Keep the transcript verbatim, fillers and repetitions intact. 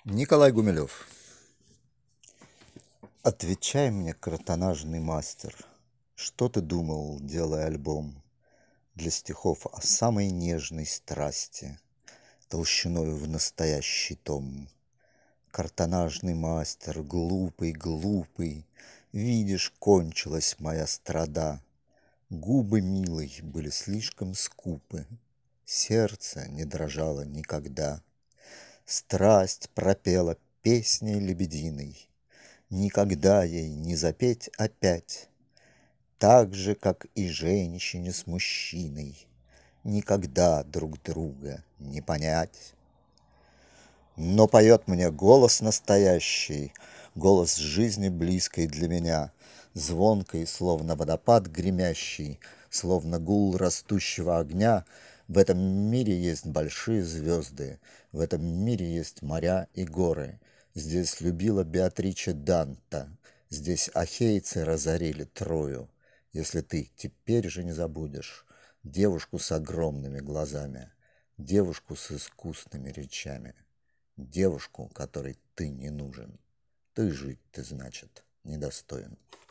Николай Гумилев. Отвечай мне, кротонажный мастер, что ты думал, делая альбом для стихов о самой нежной страсти, толщиною в настоящий том? Картонажный мастер, глупый, глупый, видишь, кончилась моя страда. Губы милой были слишком скупы, сердце не дрожало никогда. Страсть пропела песней лебединой, никогда ей не запеть опять, так же, как и женщине с мужчиной, никогда друг друга не понять. Но поет мне голос настоящий, голос жизни близкой для меня, звонкой, словно водопад гремящий, словно гул растущего огня. В этом мире есть большие звезды, в этом мире есть моря и горы. Здесь любила Беатриче Данта, здесь ахейцы разорили Трою. Если ты теперь же не забудешь девушку с огромными глазами, девушку с искусными речами, девушку, которой ты не нужен, ты жить ты, значит, недостоин.